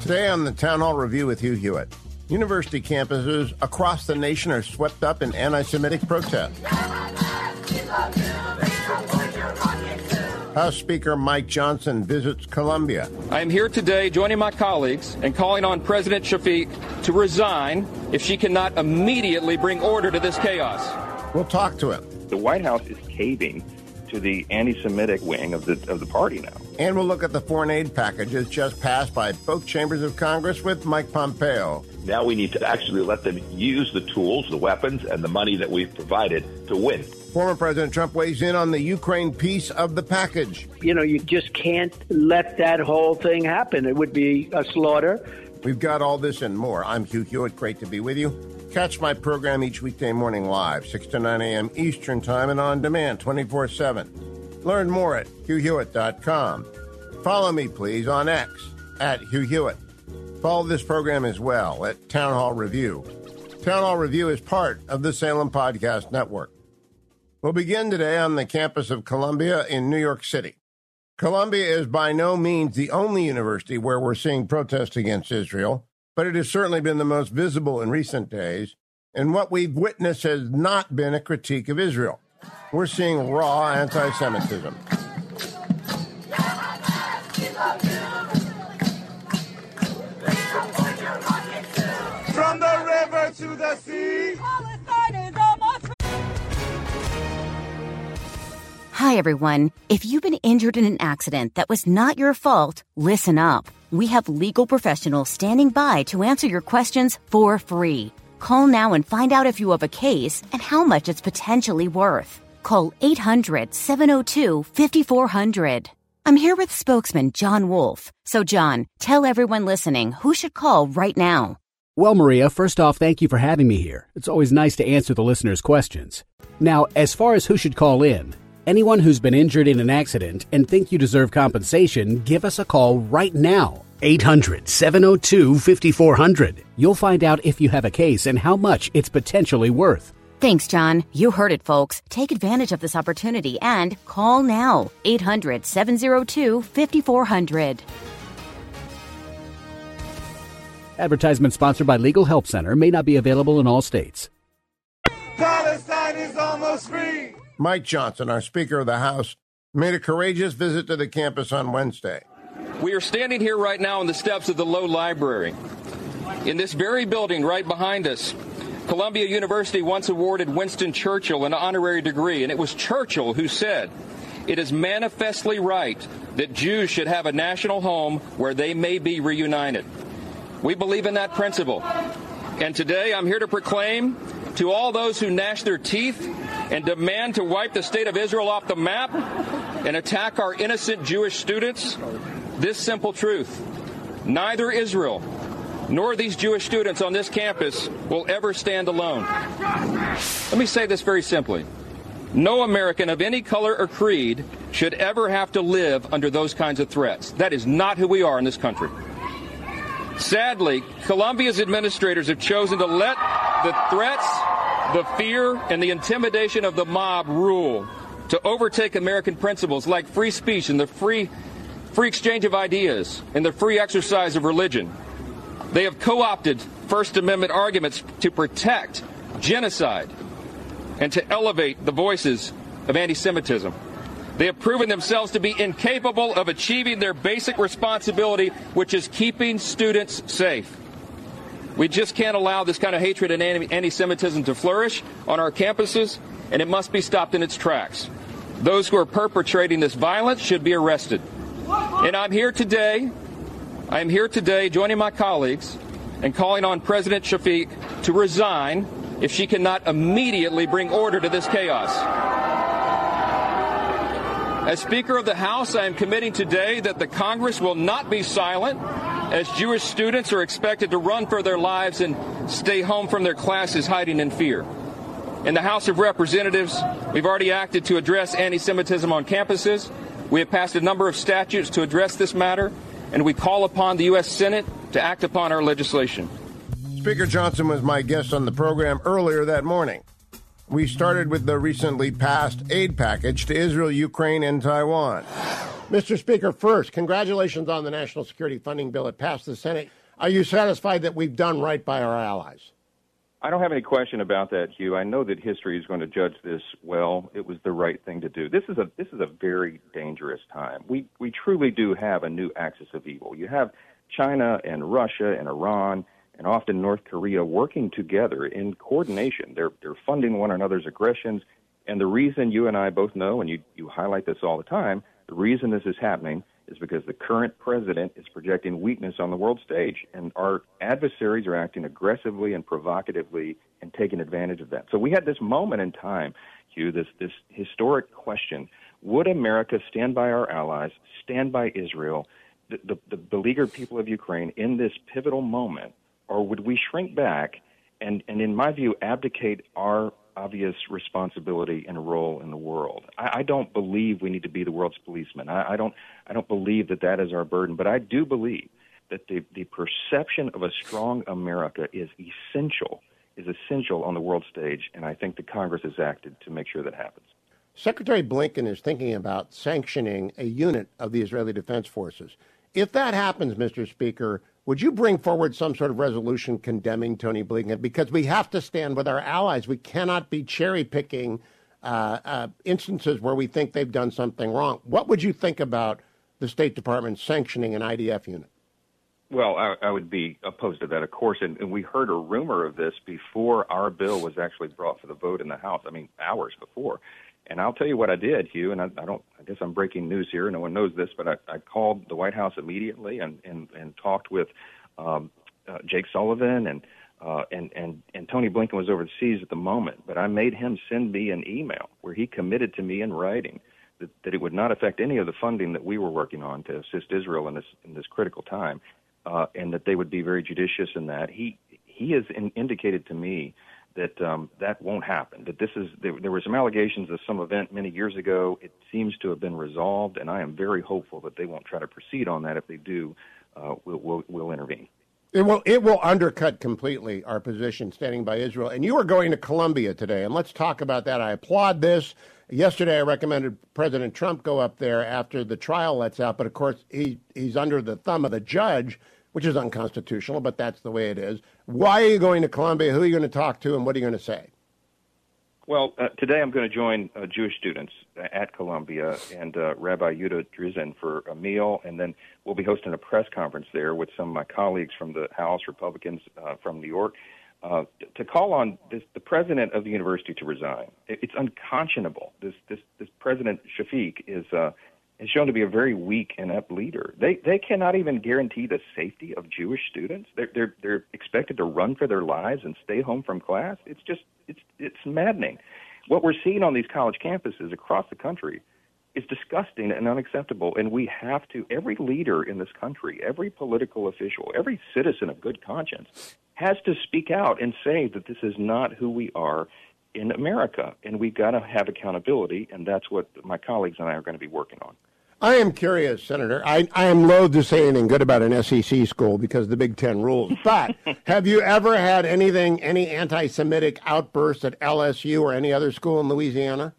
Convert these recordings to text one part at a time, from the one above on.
Today on the Town Hall Review with Hugh Hewitt, university campuses across the nation are swept up in anti-Semitic protests. House Speaker Mike Johnson visits Colombia. I am here today joining my colleagues and calling on President Shafiq to resign if she cannot immediately bring order to this chaos. We'll talk to him. The White House is caving to the anti-Semitic wing of the party now. And we'll look at the foreign aid packages just passed by both chambers of Congress with Mike Pompeo. Now we need to actually let them use the tools, the weapons, and the money that we've provided to win. Former President Trump weighs in on the Ukraine piece of the package. You know, you just can't let that whole thing happen. It would be a slaughter. We've got all this and more. I'm Hugh Hewitt. Great to be with you. Catch my program each weekday morning live, 6 to 9 a.m. Eastern Time and on demand 24/7. Learn more at HughHewitt.com. Follow me, please, on X at Hugh Hewitt. Follow this program as well at Town Hall Review. Town Hall Review is part of the Salem Podcast Network. We'll begin today on the campus of Columbia in New York City. Columbia is by no means the only university where we're seeing protests against Israel, but it has certainly been the most visible in recent days, and what we've witnessed has not been a critique of Israel. We're seeing raw anti-Semitism. From the river to the sea. Hi, everyone. If you've been injured in an accident that was not your fault, listen up. We have legal professionals standing by to answer your questions for free. Call now and find out if you have a case and how much it's potentially worth. Call 800-702-5400. I'm here with spokesman John Wolf. So, John, tell everyone listening who should call right now. Well, Maria, first off, thank you for having me here. It's always nice to answer the listeners' questions. Now, as far as who should call in, anyone who's been injured in an accident and think you deserve compensation, give us a call right now. 800-702-5400. You'll find out if you have a case and how much it's potentially worth. Thanks, John. You heard it, folks. Take advantage of this opportunity and call now. 800-702-5400. Advertisement sponsored by Legal Help Center. May not be available in all states. Palestine is almost free. Mike Johnson, our Speaker of the House, made a courageous visit to the campus on Wednesday. We are standing here right now on the steps of the Low Library. In this very building right behind us, Columbia University once awarded Winston Churchill an honorary degree, and it was Churchill who said, "It is manifestly right that Jews should have a national home where they may be reunited." We believe in that principle. And today I'm here to proclaim to all those who gnash their teeth and demand to wipe the state of Israel off the map and attack our innocent Jewish students this simple truth: neither Israel nor these Jewish students on this campus will ever stand alone. Let me say this very simply. No American of any color or creed should ever have to live under those kinds of threats. That is not who we are in this country. Sadly, Columbia's administrators have chosen to let the threats, the fear, and the intimidation of the mob rule, to overtake American principles like free speech and the free exchange of ideas and the free exercise of religion. They have co-opted First Amendment arguments to protect genocide and to elevate the voices of anti-Semitism. They have proven themselves to be incapable of achieving their basic responsibility, which is keeping students safe. We just can't allow this kind of hatred and anti-Semitism to flourish on our campuses, and it must be stopped in its tracks. Those who are perpetrating this violence should be arrested. And I'm here today joining my colleagues and calling on President Shafiq to resign if she cannot immediately bring order to this chaos. As Speaker of the House, I am committing today that the Congress will not be silent as Jewish students are expected to run for their lives and stay home from their classes hiding in fear. In the House of Representatives, we've already acted to address anti-Semitism on campuses. We have passed a number of statutes to address this matter, and we call upon the U.S. Senate to act upon our legislation. Speaker Johnson was my guest on the program earlier that morning. We started with the recently passed aid package to Israel, Ukraine, and Taiwan. Mr. Speaker, first, congratulations on the national security funding bill. It passed the Senate. Are you satisfied that we've done right by our allies? I don't have any question about that, Hugh. I know that history is going to judge this well. It was the right thing to do. This is a very dangerous time. We truly do have a new axis of evil. You have China and Russia and Iran and often North Korea working together in coordination. They're funding one another's aggressions. And the reason you and I both know, and you highlight this all the time, the reason this is happening is because the current president is projecting weakness on the world stage, and our adversaries are acting aggressively and provocatively and taking advantage of that. So we had this moment in time, Hugh, this historic question: would America stand by our allies, stand by Israel, the beleaguered people of Ukraine in this pivotal moment, or would we shrink back and in my view, abdicate our obvious responsibility and role in the world? I don't believe we need to be the world's policeman. I don't believe that is our burden, but I do believe that the perception of a strong America is essential on the world stage, and I think the Congress has acted to make sure that happens. Secretary Blinken is thinking about sanctioning a unit of the Israeli Defense Forces. If that happens, Mr. Speaker, would you bring forward some sort of resolution condemning Tony Blinken? Because we have to stand with our allies. We cannot be cherry-picking instances where we think they've done something wrong. What would you think about the State Department sanctioning an IDF unit? Well, I would be opposed to that, of course, and we heard a rumor of this before our bill was actually brought for the vote in the House. I mean, hours before. And I'll tell you what I did, Hugh, and I guess I'm breaking news here. No one knows this, but I called the White House immediately and talked with Jake Sullivan and Tony Blinken was overseas at the moment. But I made him send me an email where he committed to me in writing that it would not affect any of the funding that we were working on to assist Israel in this critical time, and that they would be very judicious in that. He has indicated to me that that won't happen. That there were some allegations of some event many years ago. It seems to have been resolved, and I am very hopeful that they won't try to proceed on that. If they do, we'll intervene. It will undercut completely our position standing by Israel. And you are going to Colombia today, and let's talk about that. I applaud this. Yesterday, I recommended President Trump go up there after the trial lets out, but of course he's under the thumb of the judge, which is unconstitutional, but that's the way it is. Why are you going to Colombia? Who are you going to talk to, and what are you going to say? Well, today I'm going to join Jewish students at Columbia and Rabbi Yehuda Drizin for a meal, and then we'll be hosting a press conference there with some of my colleagues from the House, Republicans from New York, to call on the president of the university to resign. It's unconscionable. This President Shafiq is shown to be a very weak, inept leader. They cannot even guarantee the safety of Jewish students. They're expected to run for their lives and stay home from class. It's maddening. What we're seeing on these college campuses across the country is disgusting and unacceptable, and we have to, every leader in this country, every political official, every citizen of good conscience has to speak out and say that this is not who we are in America, and we've got to have accountability, and that's what my colleagues and I are going to be working on. I am curious, Senator. I am loath to say anything good about an SEC school because of the Big Ten rules, but have you ever had any anti-Semitic outbursts at LSU or any other school in Louisiana?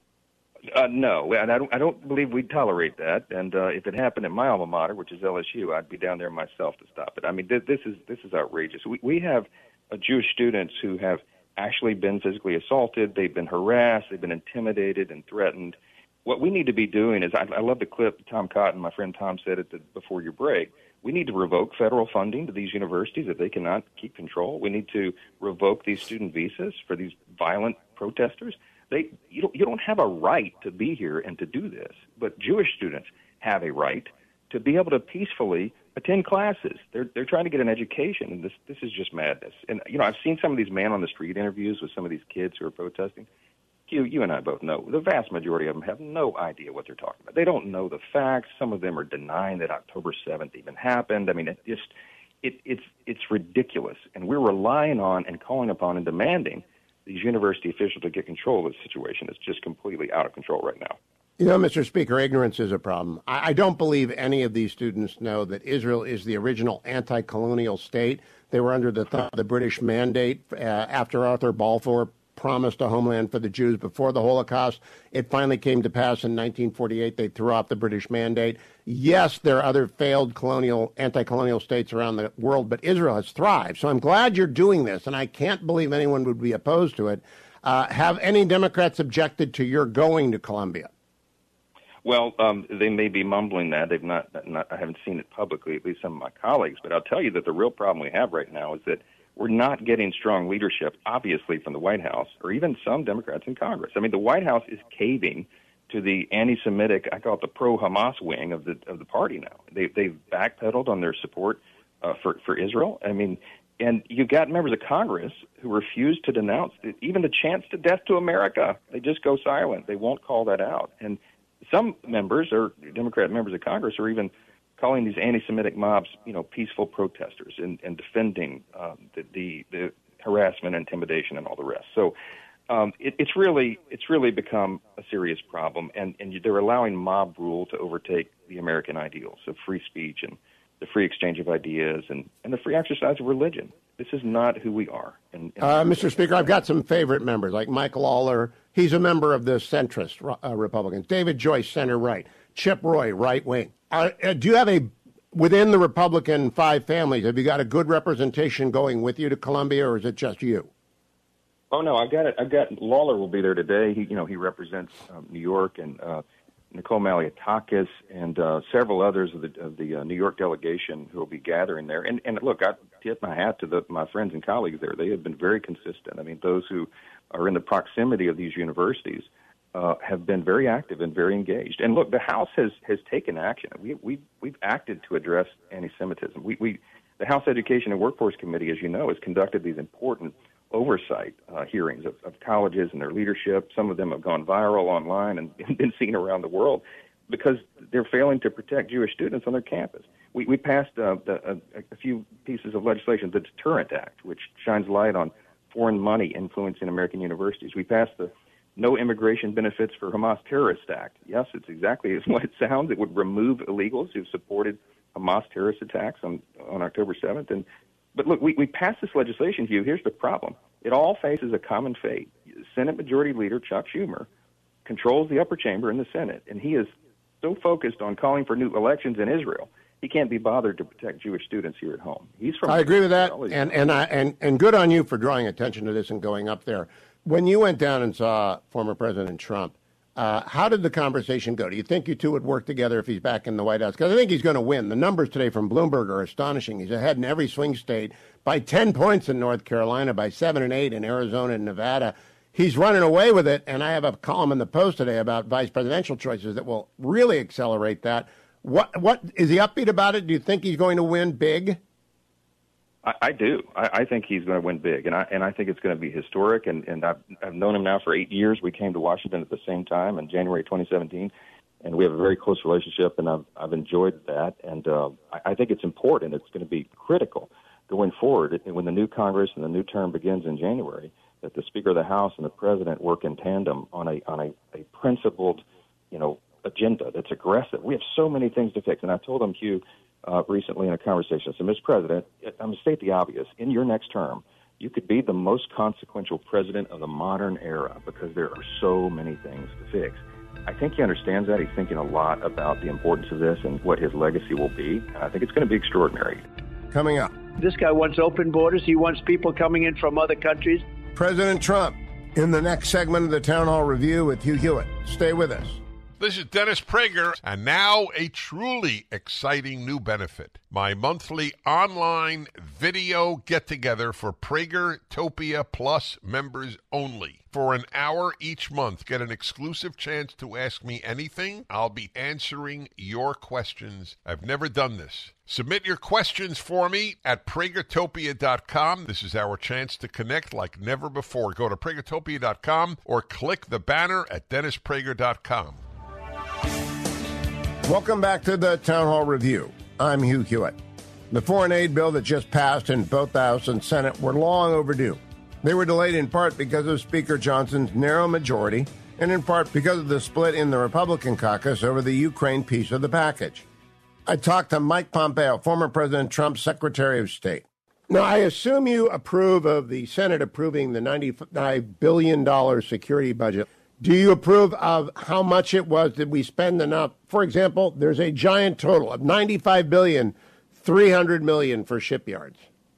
No, and I don't believe we'd tolerate that. And if it happened at my alma mater, which is LSU, I'd be down there myself to stop it. I mean, this is outrageous. We have Jewish students who have actually been physically assaulted. They've been harassed. They've been intimidated and threatened. What we need to be doing is, I love the clip Tom Cotton, my friend Tom, said it before your break. We need to revoke federal funding to these universities if they cannot keep control. We need to revoke these student visas for these violent protesters. You don't have a right to be here and to do this, but Jewish students have a right to be able to peacefully attend classes. They're trying to get an education, and this is just madness. And I've seen some of these man-on-the-street interviews with some of these kids who are protesting. You and I both know the vast majority of them have no idea what they're talking about. They don't know the facts. Some of them are denying that October 7th even happened. I mean, it's ridiculous, and we're relying on and calling upon and demanding these university officials to get control of the situation. It's just completely out of control right now. Mr. Speaker, ignorance is a problem. I don't believe any of these students know that Israel is the original anti-colonial state. They were under the British mandate after Arthur Balfour promised a homeland for the Jews before the Holocaust. It finally came to pass in 1948. They threw off the British mandate. Yes, there are other failed anti-colonial states around the world, but Israel has thrived. So I'm glad you're doing this, and I can't believe anyone would be opposed to it. Have any Democrats objected to your going to Colombia? Well, they may be mumbling that. They've not. I haven't seen it publicly, at least some of my colleagues. But I'll tell you that the real problem we have right now is that we're not getting strong leadership, obviously, from the White House or even some Democrats in Congress. I mean, the White House is caving to the anti-Semitic, I call it the pro-Hamas wing of the party now. They've backpedaled on their support for Israel. I mean, and you've got members of Congress who refuse to denounce even the chance to death to America. They just go silent. They won't call that out. And some members, or Democrat members of Congress, are even calling these anti-Semitic mobs, peaceful protesters and defending the harassment, intimidation, and all the rest. So it's really become a serious problem, and they're allowing mob rule to overtake the American ideals of free speech and the free exchange of ideas and the free exercise of religion. This is not who we are. Mr. Speaker, I've got some favorite members, like Mike Lawler. He's a member of the centrist Republicans. David Joyce, center-right. Chip Roy, right-wing. Do you have within the Republican five families, have you got a good representation going with you to Colombia, or is it just you? Oh, no, I've got Lawler will be there today. He represents New York, and Nicole Malliotakis and several others of the New York delegation who will be gathering there. And look, I tip my hat to my friends and colleagues there. They have been very consistent. I mean, those who are in the proximity of these universities have been very active and very engaged. And look, the House has taken action. We've acted to address anti-Semitism. The House Education and Workforce Committee, as you know, has conducted these important oversight hearings of colleges and their leadership. Some of them have gone viral online and been seen around the world because they're failing to protect Jewish students on their campus. We passed a few pieces of legislation, the Deterrent Act, which shines light on foreign money influencing American universities. We passed the No Immigration Benefits for Hamas Terrorist Act. Yes, it's exactly what it sounds. It would remove illegals who've supported Hamas terrorist attacks on October 7th. But look, we passed this legislation, Hugh. Here's the problem. It all faces a common fate. Senate Majority Leader Chuck Schumer controls the upper chamber in the Senate, and he is so focused on calling for new elections in Israel, he can't be bothered to protect Jewish students here at home. I agree with that, and good on you for drawing attention to this and going up there. When you went down and saw former President Trump, how did the conversation go? Do you think you two would work together if he's back in the White House? Because I think he's going to win. The numbers today from Bloomberg are astonishing. He's ahead in every swing state by 10 points in North Carolina, by 7 and 8 in Arizona and Nevada. He's running away with it, and I have a column in the Post today about vice presidential choices that will really accelerate that. What is he upbeat about it? Do you think he's going to win big? I do. I think he's going to win big, and I think it's going to be historic. And I've known him now for 8 years. We came to Washington at the same time in January 2017, and we have a very close relationship, and I've enjoyed that. And I think it's important. It's going to be critical going forward when the new Congress and the new term begins in January, that the Speaker of the House and the President work in tandem on a principled, agenda that's aggressive. We have so many things to fix, and I told him, Hugh, recently in a conversation. So, Mr. President, I'm going to state the obvious. In your next term, you could be the most consequential president of the modern era because there are so many things to fix. I think he understands that. He's thinking a lot about the importance of this and what his legacy will be. And I think it's going to be extraordinary. Coming up. This guy wants open borders. He wants people coming in from other countries. President Trump in the next segment of the Town Hall Review with Hugh Hewitt. Stay with us. This is Dennis Prager, and now a truly exciting new benefit. My monthly online video get-together for Pragertopia Plus members only. For an hour each month, get an exclusive chance to ask me anything. I'll be answering your questions. I've never done this. Submit your questions for me at Pragertopia.com. This is our chance to connect like never before. Go to Pragertopia.com or click the banner at DennisPrager.com. Welcome back to the Town Hall Review. I'm Hugh Hewitt. The foreign aid bill that just passed in both the House and Senate were long overdue. They were delayed in part because of Speaker Johnson's narrow majority and in part because of the split in the Republican caucus over the Ukraine piece of the package. I talked to Mike Pompeo, former President Trump's Secretary of State. Now, I assume you approve of the Senate approving the $95 billion security budget. Do you approve of how much it was? Did we spend enough? For example, there's a giant total of $95 billion, $300 million for shipyards.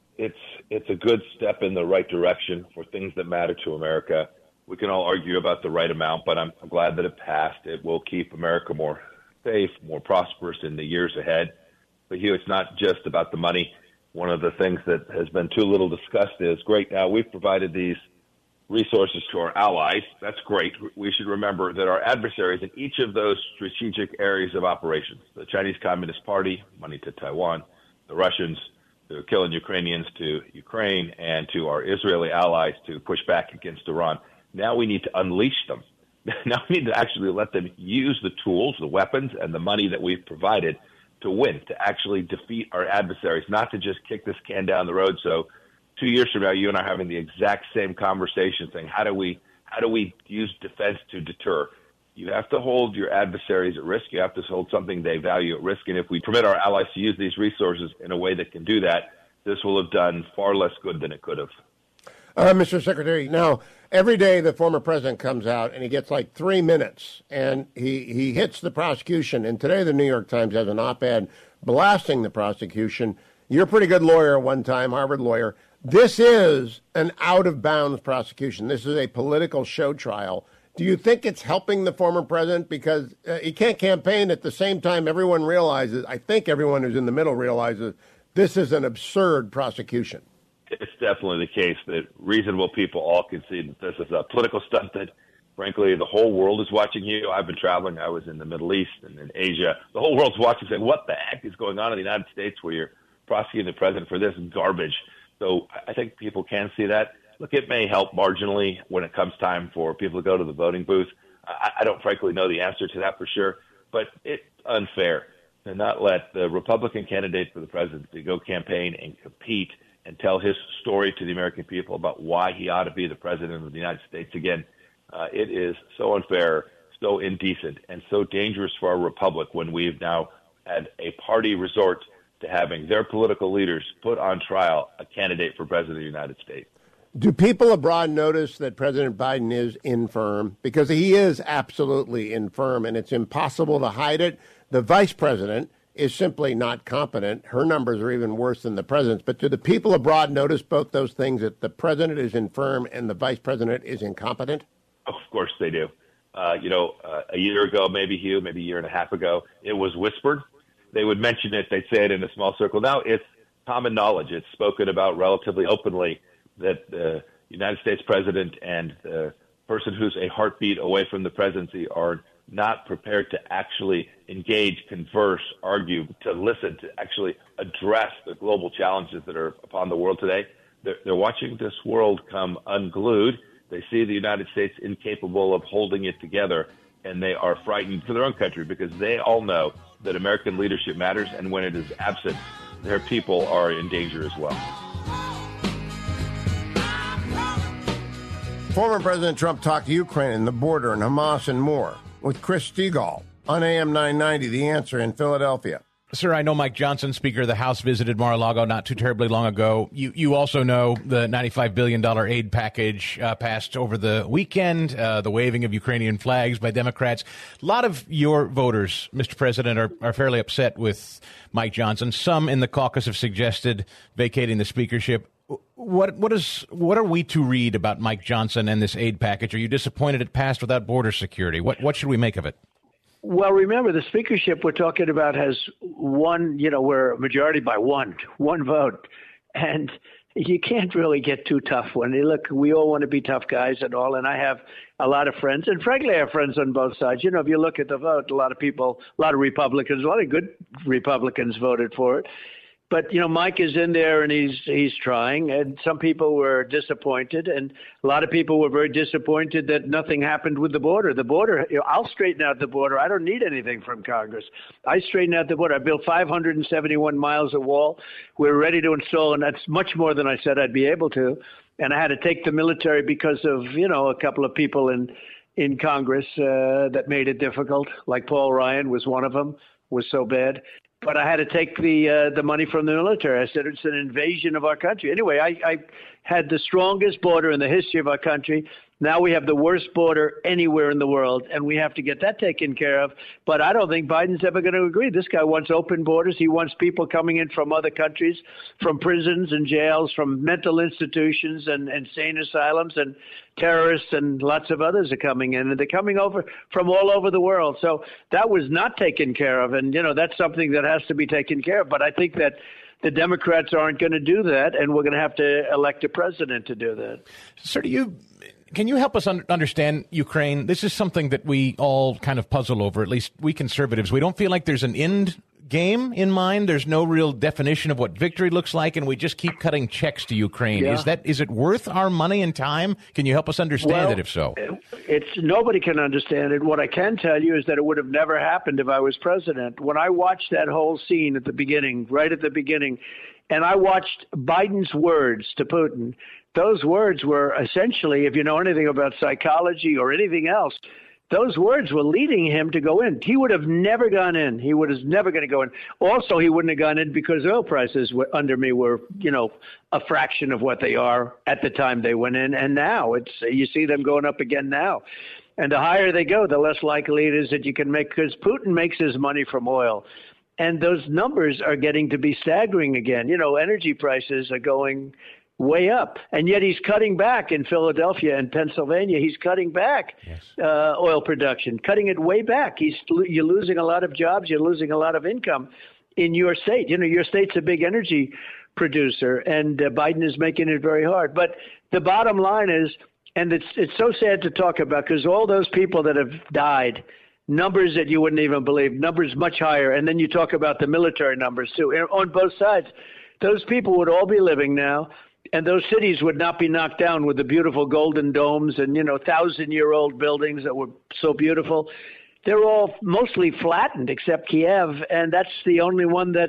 It's a good step in the right direction for things that matter to America. We can all argue about the right amount, but I'm glad that it passed. It will keep America more safe, more prosperous in the years ahead. But Hugh, it's not just about the money. One of the things that has been too little discussed is, great, now we've provided these resources to our allies. That's great. We should remember that our adversaries in each of those strategic areas of operations, the Chinese Communist Party, money to Taiwan, the Russians, to killing Ukrainians to Ukraine, and to our Israeli allies to push back against Iran. Now we need to unleash them. Now we need to actually let them use the tools, the weapons, and the money that we've provided to win, to actually defeat our adversaries, not to just kick this can down the road. So 2 years from now, you and I are having the exact same conversation saying, how do we use defense to deter? You have to hold your adversaries at risk. You have to hold something they value at risk. And if we permit our allies to use these resources in a way that can do that, this will have done far less good than it could have. Mr. Secretary, now, every day the former president comes out and he gets like 3 minutes and he hits the prosecution. And today the New York Times has an op-ed blasting the prosecution. You're a pretty good lawyer at one time, Harvard lawyer. This is an out-of-bounds prosecution. This is a political show trial. Do you think it's helping the former president? Because he can't campaign at the same time everyone realizes, I think everyone who's in the middle realizes, this is an absurd prosecution. It's definitely the case that reasonable people all concede that this is a political stunt that, frankly, the whole world is watching you. I've been traveling. I was in the Middle East and in Asia. The whole world's watching saying, what the heck is going on in the United States where you're prosecuting the president for this garbage? So I think people can see that. Look, it may help marginally when it comes time for people to go to the voting booth. I don't frankly know the answer to that for sure, but it's unfair to not let the Republican candidate for the presidency go campaign and compete and tell his story to the American people about why he ought to be the president of the United States again. It is so unfair, so indecent, and so dangerous for our republic when we've now had a party resort to having their political leaders put on trial a candidate for president of the United States. Do people abroad notice that President Biden is infirm? Because he is absolutely infirm, and it's impossible to hide it. The vice president is simply not competent. Her numbers are even worse than the president's. But do the people abroad notice both those things, that the president is infirm and the vice president is incompetent? Of course they do. A year ago, maybe, Hugh, maybe a year and a half ago, it was whispered. They would mention it. They'd say it in a small circle. Now it's common knowledge. It's spoken about relatively openly that the United States president and the person who's a heartbeat away from the presidency are not prepared to actually engage, converse, argue, to listen, to actually address the global challenges that are upon the world today. They're watching this world come unglued. They see the United States incapable of holding it together, and they are frightened for their own country because they all know that American leadership matters, and when it is absent, their people are in danger as well. Former President Trump talked to Ukraine and the border and Hamas and more with Chris Stigall on AM 990, The Answer in Philadelphia. Sir, I know Mike Johnson, Speaker of the House, visited Mar-a-Lago not too terribly long ago. You also know the $95 billion aid package passed over the weekend, the waving of Ukrainian flags by Democrats. A lot of your voters, Mr. President, are fairly upset with Mike Johnson. Some in the caucus have suggested vacating the speakership. What are we to read about Mike Johnson and this aid package? Are you disappointed it passed without border security? What should we make of it? Well, remember, the speakership we're talking about has one, we're a majority by one vote. And you can't really get too tough when you look, we all want to be tough guys and all. And I have a lot of friends, and frankly, I have friends on both sides. If you look at the vote, a lot of people, a lot of Republicans, a lot of good Republicans voted for it. But, Mike is in there and he's trying, and some people were disappointed, and a lot of people were very disappointed that nothing happened with the border. The border, I'll straighten out the border. I don't need anything from Congress. I straighten out the border. I built 571 miles of wall. We're ready to install, and that's much more than I said I'd be able to. And I had to take the military because of, a couple of people in in Congress that made it difficult, like Paul Ryan was one of them, was so bad. But I had to take the money from the military. I said it's an invasion of our country. Anyway, I had the strongest border in the history of our country. Now we have the worst border anywhere in the world, and we have to get that taken care of. But I don't think Biden's ever going to agree. This guy wants open borders. He wants people coming in from other countries, from prisons and jails, from mental institutions and insane asylums, and terrorists and lots of others are coming in. And they're coming over from all over the world. So that was not taken care of. And, that's something that has to be taken care of. But I think that the Democrats aren't going to do that, and we're going to have to elect a president to do that. Sir, can you help us understand Ukraine? This is something that we all kind of puzzle over, at least we conservatives. We don't feel like there's an end game in mind. There's no real definition of what victory looks like, and we just keep cutting checks to Ukraine. Yeah. Is it worth our money and time? Can you help us understand it, if so? Nobody can understand it. What I can tell you is that it would have never happened if I was president. When I watched that whole scene at the beginning, right at the beginning, and I watched Biden's words to Putin, those words were essentially, if you know anything about psychology or anything else, those words were leading him to go in. He would have never gone in. He was never going to go in. Also, he wouldn't have gone in because oil prices were a fraction of what they are at the time they went in. And now you see them going up again now. And the higher they go, the less likely it is that you can make, because Putin makes his money from oil. And those numbers are getting to be staggering again. Energy prices are going way up, and yet he's cutting back in Philadelphia and Pennsylvania. He's cutting back oil production, cutting it way back. You're losing a lot of jobs. You're losing a lot of income in your state. Your state's a big energy producer, and Biden is making it very hard. But the bottom line is, and it's so sad to talk about, because all those people that have died, numbers that you wouldn't even believe, numbers much higher, and then you talk about the military numbers too, on both sides. Those people would all be living now. And those cities would not be knocked down with the beautiful golden domes and, 1,000-year-old buildings that were so beautiful. They're all mostly flattened except Kiev. And that's the only one that's,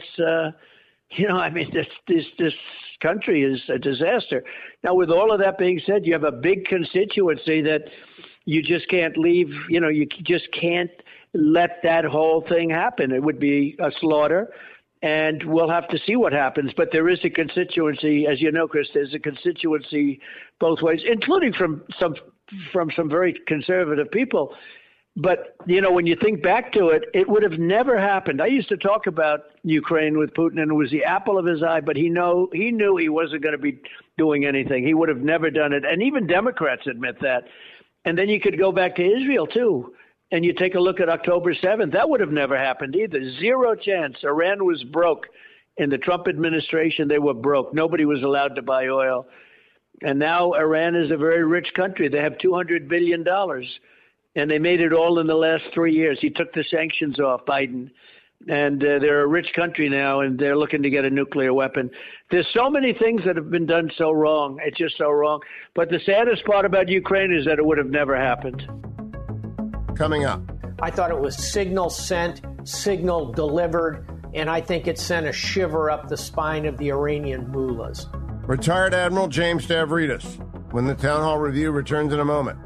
this country is a disaster. Now, with all of that being said, you have a big constituency that you just can't leave. You just can't let that whole thing happen. It would be a slaughter. And we'll have to see what happens. But there is a constituency, as you know, Chris, there's a constituency both ways, including from some very conservative people. But, when you think back to it, it would have never happened. I used to talk about Ukraine with Putin, and it was the apple of his eye. But he knew he wasn't going to be doing anything. He would have never done it. And even Democrats admit that. And then you could go back to Israel, too. And you take a look at October 7th, that would have never happened either. Zero chance. Iran was broke. In the Trump administration, they were broke. Nobody was allowed to buy oil. And now Iran is a very rich country. They have $200 billion. And they made it all in the last 3 years. He took the sanctions off, Biden. And they're a rich country now, and they're looking to get a nuclear weapon. There's so many things that have been done so wrong. It's just so wrong. But the saddest part about Ukraine is that it would have never happened. Coming up. I thought it was signal sent, signal delivered, and I think it sent a shiver up the spine of the Iranian mullahs. Retired Admiral James Stavridis, when the Town Hall Review returns in a moment.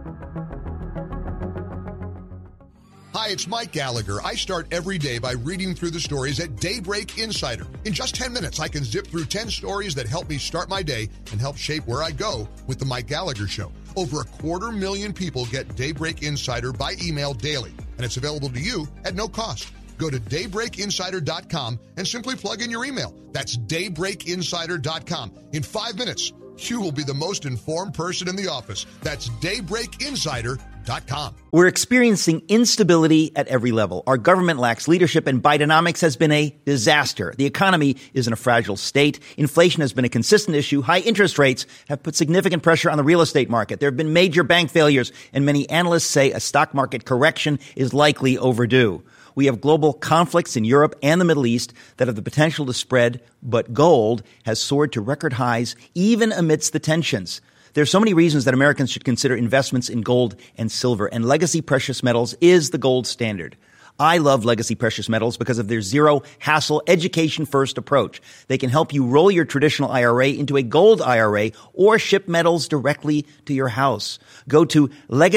Hi, it's Mike Gallagher. I start every day by reading through the stories at Daybreak Insider. In just 10 minutes, I can zip through 10 stories that help me start my day and help shape where I go with the Mike Gallagher Show. Over 250,000 people get Daybreak Insider by email daily, and it's available to you at no cost. Go to daybreakinsider.com and simply plug in your email. That's daybreakinsider.com. In 5 minutes, you will be the most informed person in the office. That's daybreakinsider.com. We're experiencing instability at every level. Our government lacks leadership, and Bidenomics has been a disaster. The economy is in a fragile state. Inflation has been a consistent issue. High interest rates have put significant pressure on the real estate market. There have been major bank failures, and many analysts say a stock market correction is likely overdue. We have global conflicts in Europe and the Middle East that have the potential to spread, but gold has soared to record highs even amidst the tensions. There are so many reasons that Americans should consider investments in gold and silver, and Legacy Precious Metals is the gold standard. I love Legacy Precious Metals because of their zero-hassle, education-first approach. They can help you roll your traditional IRA into a gold IRA or ship metals directly to your house. Go to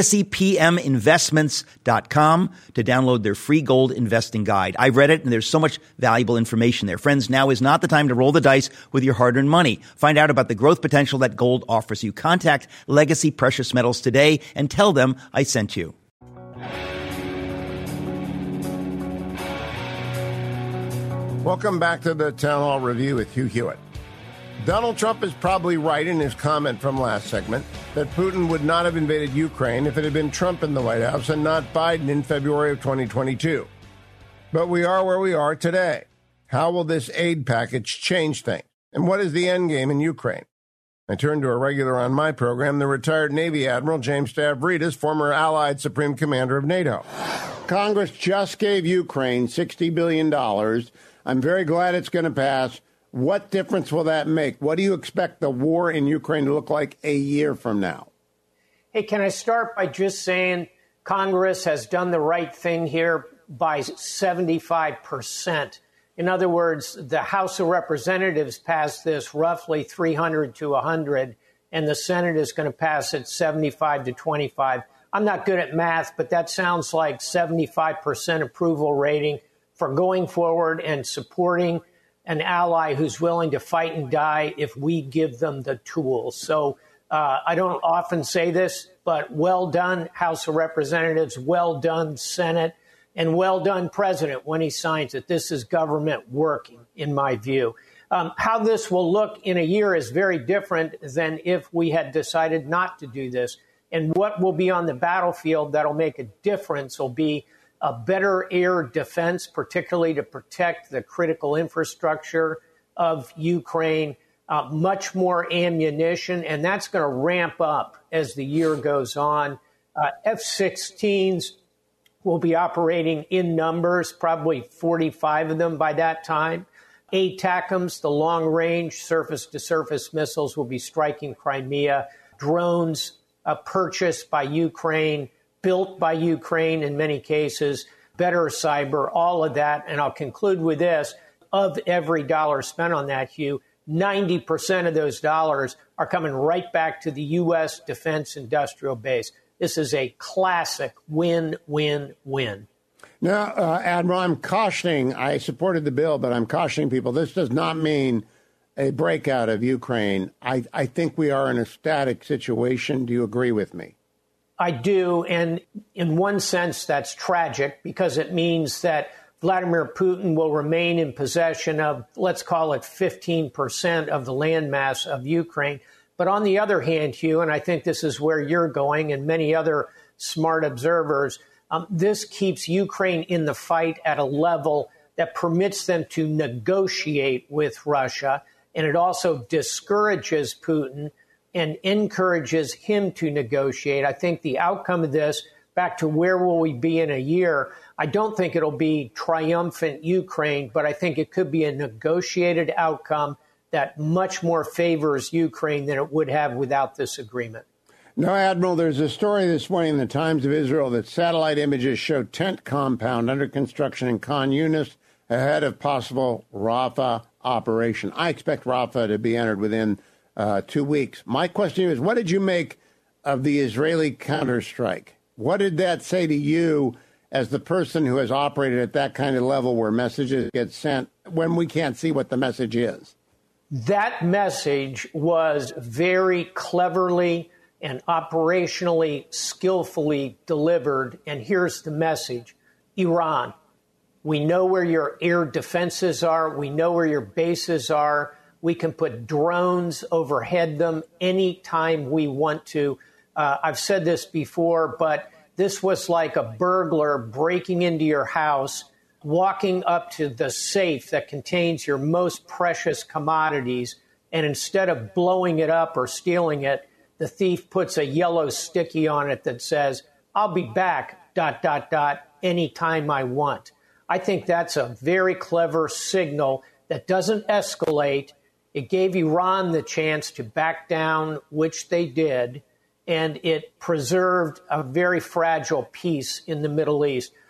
LegacyPMInvestments.com to download their free gold investing guide. I've read it, and there's so much valuable information there. Friends, now is not the time to roll the dice with your hard-earned money. Find out about the growth potential that gold offers you. Contact Legacy Precious Metals today and tell them I sent you. Welcome back to the Town Hall Review with Hugh Hewitt. Donald Trump is probably right in his comment from last segment that Putin would not have invaded Ukraine if it had been Trump in the White House and not Biden in February of 2022. But we are where we are today. How will this aid package change things? And what is the end game in Ukraine? I turn to a regular on my program, the retired Navy Admiral James Stavridis, former Allied Supreme Commander of NATO. Congress just gave Ukraine $60 billion. I'm very glad it's going to pass. What difference will that make? What do you expect the war in Ukraine to look like a year from now? Hey, can I start by just saying Congress has done the right thing here by 75%. In other words, the House of Representatives passed this roughly 300 to 100, and the Senate is going to pass it 75 to 25. I'm not good at math, but that sounds like 75% approval rating for going forward and supporting an ally who's willing to fight and die if we give them the tools. So I don't often say this, but well done, House of Representatives, well done, Senate, and well done, President, when he signs it. This is government working, in my view. How this will look in a year is very different than if we had decided not to do this. And what will be on the battlefield that'll make a difference will be a better air defense, particularly to protect the critical infrastructure of Ukraine, much more ammunition, and that's going to ramp up as the year goes on. F-16s will be operating in numbers, probably 45 of them by that time. ATACMS, the long-range surface-to-surface missiles, will be striking Crimea. Drones purchased by Ukraine, built by Ukraine in many cases, better cyber, all of that. And I'll conclude with this. Of every dollar spent on that, Hugh, 90% of those dollars are coming right back to the U.S. defense industrial base. This is a classic win-win-win. Now, Admiral, I'm cautioning, I supported the bill, but I'm cautioning people, this does not mean a breakout of Ukraine. I think we are in a static situation. Do you agree with me? I do. And in one sense, that's tragic because it means that Vladimir Putin will remain in possession of, let's call it 15% of the landmass of Ukraine. But on the other hand, Hugh, and I think this is where you're going and many other smart observers, this keeps Ukraine in the fight at a level that permits them to negotiate with Russia. And it also discourages Putin and encourages him to negotiate. I think the outcome of this, back to where will we be in a year, I don't think it'll be triumphant Ukraine, but I think it could be a negotiated outcome that much more favors Ukraine than it would have without this agreement. No, Admiral, there's a story this morning in the Times of Israel that satellite images show tent compound under construction in Khan Yunis ahead of possible Rafah operation. I expect Rafah to be entered within 2 weeks. My question is, what did you make of the Israeli counterstrike? What did that say to you as the person who has operated at that kind of level where messages get sent when we can't see what the message is? That message was very cleverly and operationally skillfully delivered. And here's the message. Iran, we know where your air defenses are. We know where your bases are. We can put drones overhead them anytime we want to. I've said this before, but this was like a burglar breaking into your house, walking up to the safe that contains your most precious commodities, and instead of blowing it up or stealing it, the thief puts a yellow sticky on it that says, "I'll be back, ... anytime I want." I think that's a very clever signal that doesn't escalate. It gave Iran the chance to back down, which they did, and it preserved a very fragile peace in the Middle East.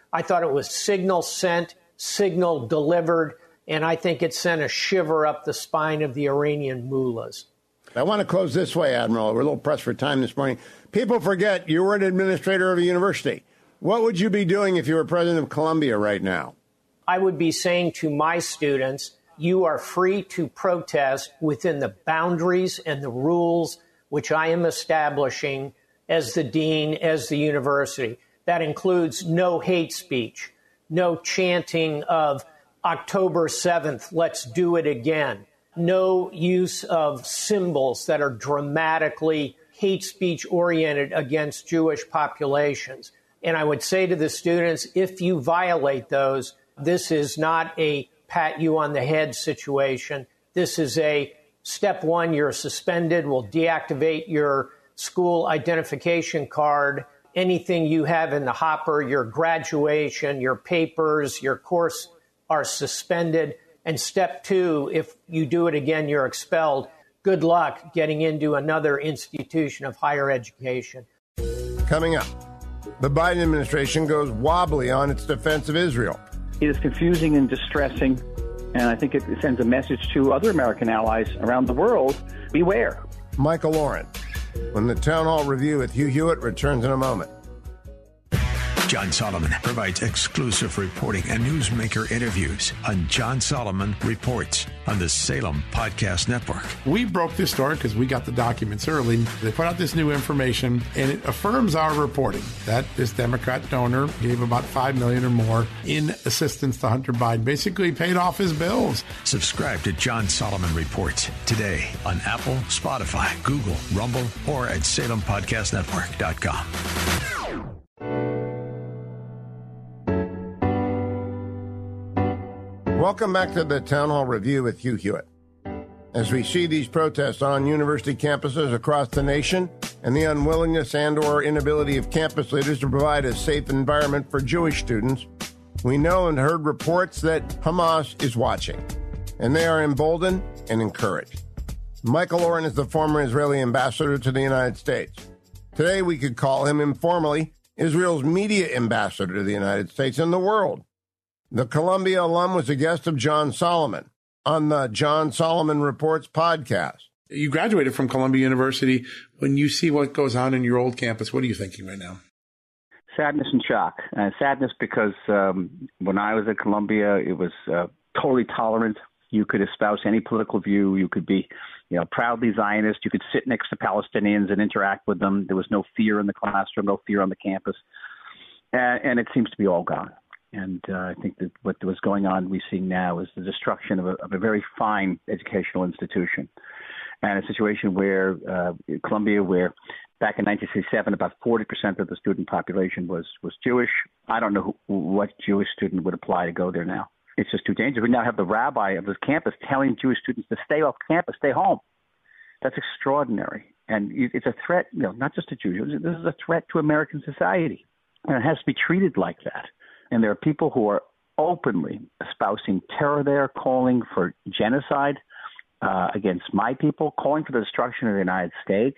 I thought it was signal sent, signal delivered, and I think it sent a shiver up the spine of the Iranian mullahs. I want to close this way, Admiral. We're a little pressed for time this morning. People forget you were an administrator of a university. What would you be doing if you were president of Columbia right now? I would be saying to my students, you are free to protest within the boundaries and the rules which I am establishing as the dean, as the university. That includes no hate speech, no chanting of October 7th, let's do it again, no use of symbols that are dramatically hate speech oriented against Jewish populations. And I would say to the students, if you violate those, this is not a pat you on the head situation. This is a step one, you're suspended. We'll deactivate your school identification card. Anything you have in the hopper, your graduation, your papers, your course are suspended. And step two, if you do it again, you're expelled. Good luck getting into another institution of higher education. Coming up, the Biden administration goes wobbly on its defense of Israel. It is confusing and distressing, and I think it sends a message to other American allies around the world. Beware. Michael Oren, when the Town Hall Review with Hugh Hewitt returns in a moment. John Solomon provides exclusive reporting and newsmaker interviews on John Solomon Reports on the Salem Podcast Network. We broke this story because we got the documents early. They put out this new information, and it affirms our reporting that this Democrat donor gave about $5 million or more in assistance to Hunter Biden, basically paid off his bills. Subscribe to John Solomon Reports today on Apple, Spotify, Google, Rumble, or at SalemPodcastNetwork.com. Welcome back to the Town Hall Review with Hugh Hewitt. As we see these protests on university campuses across the nation and the unwillingness and or inability of campus leaders to provide a safe environment for Jewish students, we know and heard reports that Hamas is watching, and they are emboldened and encouraged. Michael Oren is the former Israeli ambassador to the United States. Today we could call him informally Israel's media ambassador to the United States and the world. The Columbia alum was a guest of John Solomon on the John Solomon Reports podcast. You graduated from Columbia University. When you see what goes on in your old campus, what are you thinking right now? Sadness and shock. Sadness because when I was at Columbia, it was totally tolerant. You could espouse any political view. You could be, proudly Zionist. You could sit next to Palestinians and interact with them. There was no fear in the classroom, no fear on the campus. And it seems to be all gone. And I think that what was going on we're seeing now is the destruction of a very fine educational institution. And a situation where Columbia, where back in 1967, about 40% of the student population was Jewish. I don't know what Jewish student would apply to go there now. It's just too dangerous. We now have the rabbi of this campus telling Jewish students to stay off campus, stay home. That's extraordinary. And it's a threat, not just to Jews. This is a threat to American society. And it has to be treated like that. And there are people who are openly espousing terror there, calling for genocide against my people, calling for the destruction of the United States.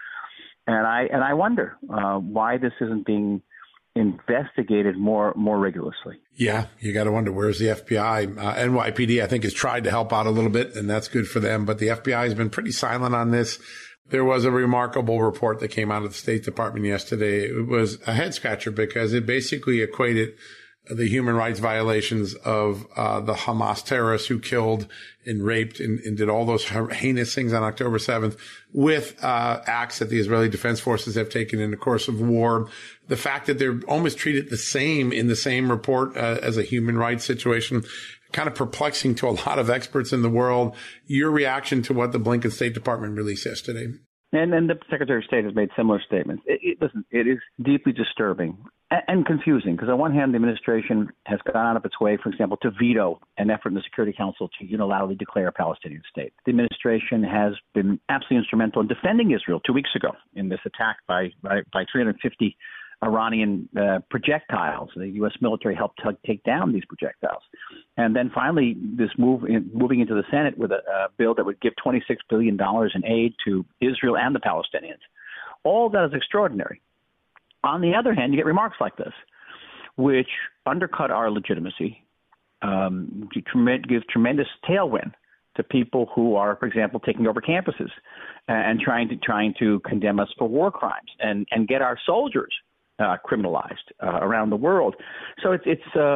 And I wonder why this isn't being investigated more rigorously. Yeah, you got to wonder, where's the FBI? NYPD, I think, has tried to help out a little bit, and that's good for them. But the FBI has been pretty silent on this. There was a remarkable report that came out of the State Department yesterday. It was a head scratcher because it basically equated the human rights violations of the Hamas terrorists who killed and raped and did all those heinous things on October 7th with acts that the Israeli Defense Forces have taken in the course of war. The fact that they're almost treated the same in the same report as a human rights situation, kind of perplexing to a lot of experts in the world. Your reaction to what the Blinken State Department released yesterday? And the Secretary of State has made similar statements. Listen, it is deeply disturbing and confusing because on one hand, the administration has gone out of its way, for example, to veto an effort in the Security Council to unilaterally declare a Palestinian state. The administration has been absolutely instrumental in defending Israel 2 weeks ago in this attack by 350 Iranian projectiles. The U.S. military helped take down these projectiles. And then finally, this moving into the Senate with a bill that would give $26 billion in aid to Israel and the Palestinians. All that is extraordinary. On the other hand, you get remarks like this, which undercut our legitimacy, give tremendous tailwind to people who are, for example, taking over campuses and trying to condemn us for war crimes and get our soldiers criminalized around the world. So it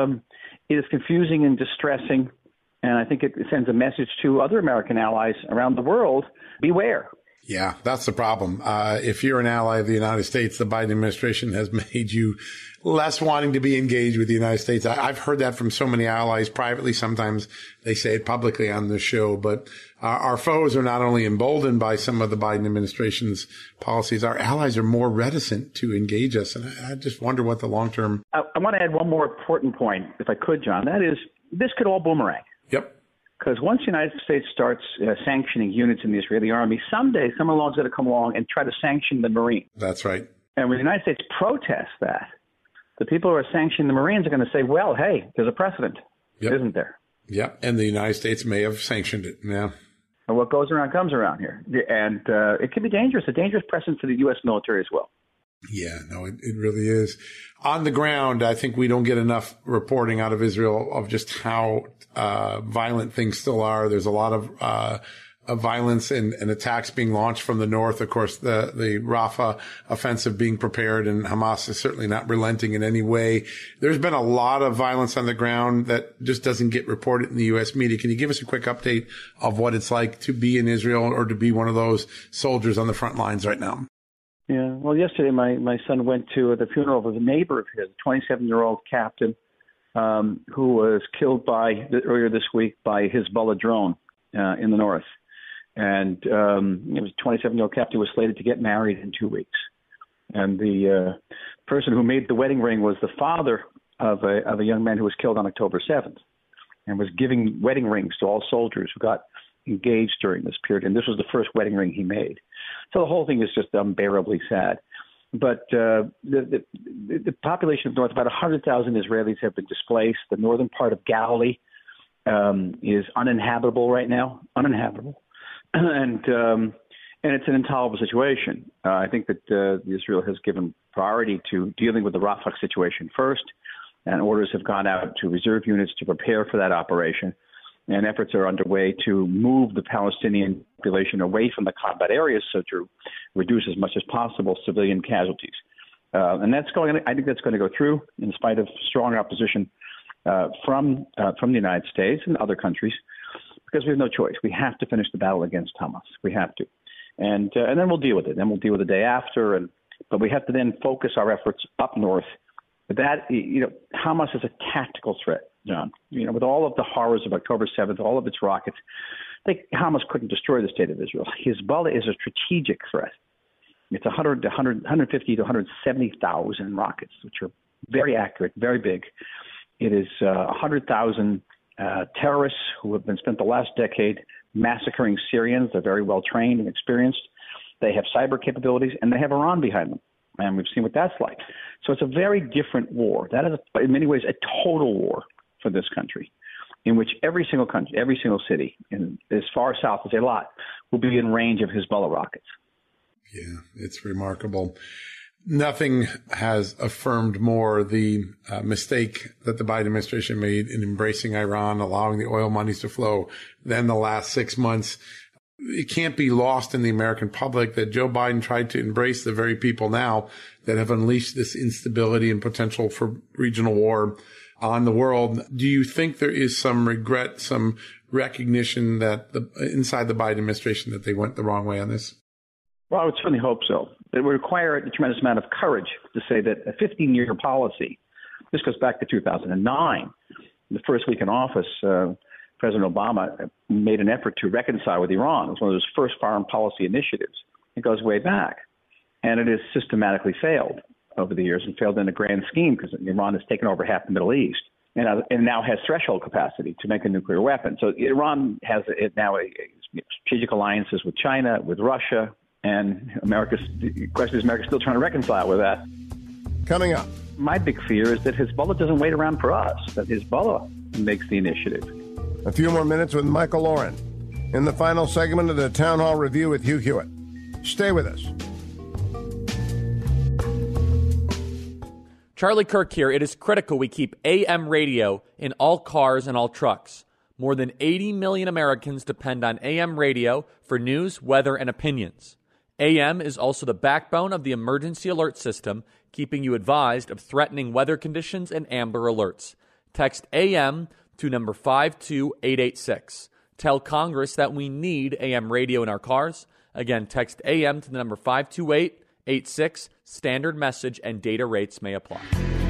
is confusing and distressing, and I think it sends a message to other American allies around the world: beware. Yeah, that's the problem. If you're an ally of the United States, the Biden administration has made you less wanting to be engaged with the United States. I've heard that from so many allies privately. Sometimes they say it publicly on the show, but our foes are not only emboldened by some of the Biden administration's policies, our allies are more reticent to engage us. And I just wonder what the long-term... I want to add one more important point, if I could, John. That is, this could all boomerang. Yep. Because once the United States starts sanctioning units in the Israeli army, someday someone along is going to come along and try to sanction the Marines. That's right. And when the United States protests that, the people who are sanctioning the Marines are going to say, well, hey, there's a precedent, isn't there? Yeah, and the United States may have sanctioned it. Yeah. And what goes around comes around here. And it can be dangerous, a dangerous precedent for the U.S. military as well. Yeah, no, it really is. On the ground, I think we don't get enough reporting out of Israel of just how violent things still are. There's a lot of violence and attacks being launched from the north. Of course, the Rafah offensive being prepared, and Hamas is certainly not relenting in any way. There's been a lot of violence on the ground that just doesn't get reported in the U.S. media. Can you give us a quick update of what it's like to be in Israel or to be one of those soldiers on the front lines right now? Yeah, well, yesterday my son went to the funeral of a neighbor of his, a 27-year-old captain who was killed earlier this week by Hezbollah drone in the north. And it was a 27-year-old captain who was slated to get married in 2 weeks. And the person who made the wedding ring was the father of a young man who was killed on October 7th and was giving wedding rings to all soldiers who got engaged during this period. And this was the first wedding ring he made. So the whole thing is just unbearably sad. But the population of North, about 100,000 Israelis have been displaced. The northern part of Galilee is uninhabitable right now, and it's an intolerable situation. I think that Israel has given priority to dealing with the Rafah situation first, and orders have gone out to reserve units to prepare for that operation. And efforts are underway to move the Palestinian population away from the combat areas so to reduce as much as possible civilian casualties. And that's I think that's going to go through in spite of strong opposition from the United States and other countries, because we have no choice. We have to finish the battle against Hamas. We have to. And then we'll deal with it. Then we'll deal with the day after. But we have to then focus our efforts up north. But that, Hamas is a tactical threat, John. With all of the horrors of October 7th, all of its rockets, Hamas couldn't destroy the state of Israel. Hezbollah is a strategic threat. It's 150 to 170,000 rockets, which are very accurate, very big. It is 100,000 terrorists who have been spent the last decade massacring Syrians. They're very well trained and experienced. They have cyber capabilities, and they have Iran behind them. And we've seen what that's like. So it's a very different war. That is, in many ways, a total war for this country, in which every single country, every single city, and as far south as Eilat, will be in range of Hezbollah rockets. Yeah, it's remarkable. Nothing has affirmed more the mistake that the Biden administration made in embracing Iran, allowing the oil monies to flow, than the last 6 months. It can't be lost in the American public that Joe Biden tried to embrace the very people now that have unleashed this instability and potential for regional war on the world. Do you think there is some regret, some recognition that inside the Biden administration that they went the wrong way on this? Well, I would certainly hope so. It would require a tremendous amount of courage to say that a 15-year policy, this goes back to 2009, the first week in office, President Obama made an effort to reconcile with Iran. It was one of his first foreign policy initiatives. It goes way back. And it has systematically failed over the years and failed in a grand scheme because Iran has taken over half the Middle East and now has threshold capacity to make a nuclear weapon. So Iran has now strategic alliances with China, with Russia, and the question is America's still trying to reconcile with that. Coming up. My big fear is that Hezbollah doesn't wait around for us, that Hezbollah makes the initiative. A few more minutes with Michael Lauren in the final segment of the Town Hall Review with Hugh Hewitt. Stay with us. Charlie Kirk here. It is critical we keep AM radio in all cars and all trucks. More than 80 million Americans depend on AM radio for news, weather, and opinions. AM is also the backbone of the emergency alert system, keeping you advised of threatening weather conditions and Amber Alerts. Text AM to number 52886. Tell Congress that we need AM radio in our cars. Again, text AM to the number 52886. Standard message and data rates may apply.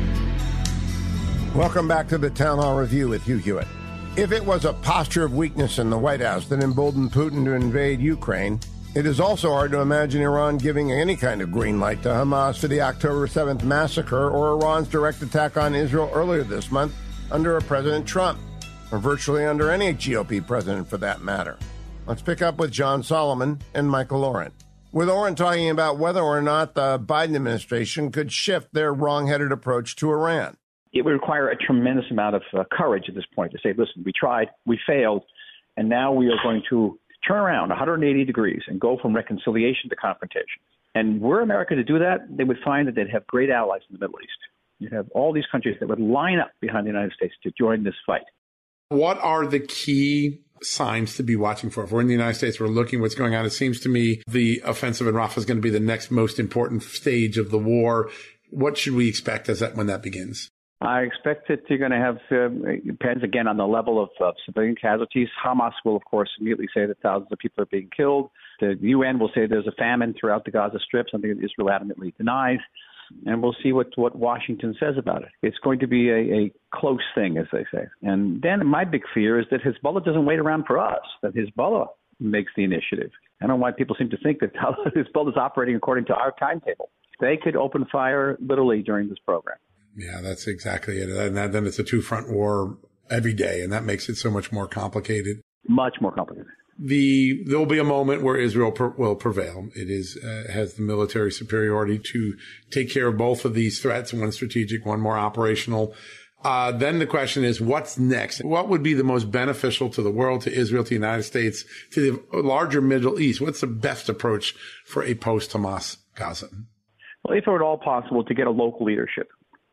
Welcome back to the Town Hall Review with Hugh Hewitt. If it was a posture of weakness in the White House that emboldened Putin to invade Ukraine, it is also hard to imagine Iran giving any kind of green light to Hamas for the October 7th massacre or Iran's direct attack on Israel earlier this month under a President Trump, or virtually under any GOP president for that matter. Let's pick up with John Solomon and Michael Oren. With Oren talking about whether or not the Biden administration could shift their wrong-headed approach to Iran. It would require a tremendous amount of courage at this point to say, listen, we tried, we failed, and now we are going to turn around 180 degrees and go from reconciliation to confrontation. And were America to do that, they would find that they'd have great allies in the Middle East. You'd have all these countries that would line up behind the United States to join this fight. What are the key signs to be watching for? If we're in the United States, we're looking what's going on. It seems to me the offensive in Rafah is going to be the next most important stage of the war. What should we expect when that begins? I expect that you're going to have, it depends again on the level of civilian casualties. Hamas will, of course, immediately say that thousands of people are being killed. The UN will say there's a famine throughout the Gaza Strip, something that Israel adamantly denies. And we'll see what Washington says about it. It's going to be a close thing, as they say. And then my big fear is that Hezbollah doesn't wait around for us, that Hezbollah makes the initiative. I don't know why people seem to think that Hezbollah is operating according to our timetable. They could open fire literally during this program. Yeah, that's exactly it. And then it's a two-front war every day, and that makes it so much more complicated. Much more complicated. There'll be a moment where Israel will prevail. It has the military superiority to take care of both of these threats, one strategic, one more operational. Then the question is, what's next? What would be the most beneficial to the world, to Israel, to the United States, to the larger Middle East? What's the best approach for a post-Hamas Gaza? Well, if it were at all possible to get a local leadership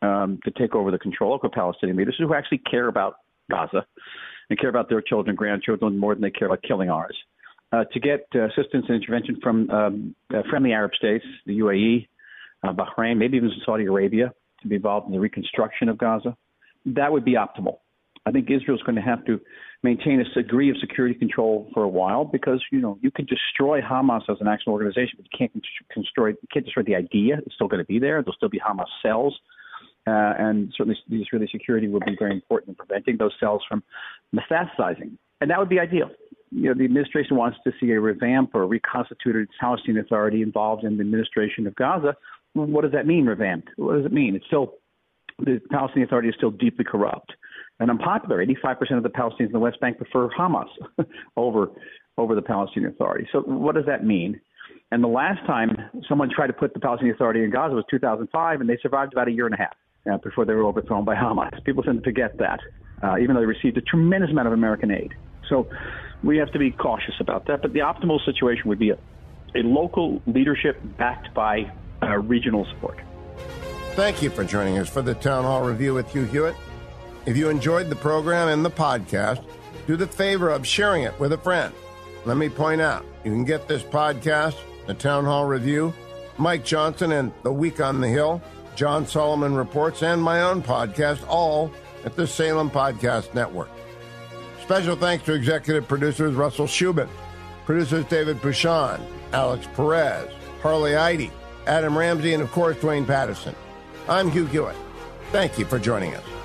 to take over the control, local Palestinian leaders who actually care about Gaza and care about their children and grandchildren more than they care about killing ours, to get assistance and intervention from friendly Arab states, the UAE, Bahrain, maybe even Saudi Arabia, to be involved in the reconstruction of Gaza. That would be optimal. I think Israel's going to have to maintain a degree of security control for a while because, you can destroy Hamas as an actual organization, but you can't destroy the idea. It's still going to be there. There'll still be Hamas cells. And certainly the Israeli security will be very important in preventing those cells from metastasizing. And that would be ideal. The administration wants to see a revamp or a reconstituted Palestinian Authority involved in the administration of Gaza. What does that mean, revamped? What does it mean? The Palestinian Authority is still deeply corrupt and unpopular. 85% of the Palestinians in the West Bank prefer Hamas over the Palestinian Authority. So what does that mean? And the last time someone tried to put the Palestinian Authority in Gaza was 2005, and they survived about a year and a half before they were overthrown by Hamas. People tend to forget that, even though they received a tremendous amount of American aid. So we have to be cautious about that. But the optimal situation would be a local leadership backed by regional support. Thank you for joining us for the Town Hall Review with Hugh Hewitt. If you enjoyed the program and the podcast, do the favor of sharing it with a friend. Let me point out, you can get this podcast, the Town Hall Review, Mike Johnson and The Week on the Hill, John Solomon Reports, and my own podcast, all at the Salem Podcast Network. Special thanks to executive producers Russell Shubin, producers David Pouchon, Alex Perez, Harley Eide, Adam Ramsey, and of course, Dwayne Patterson. I'm Hugh Hewitt. Thank you for joining us.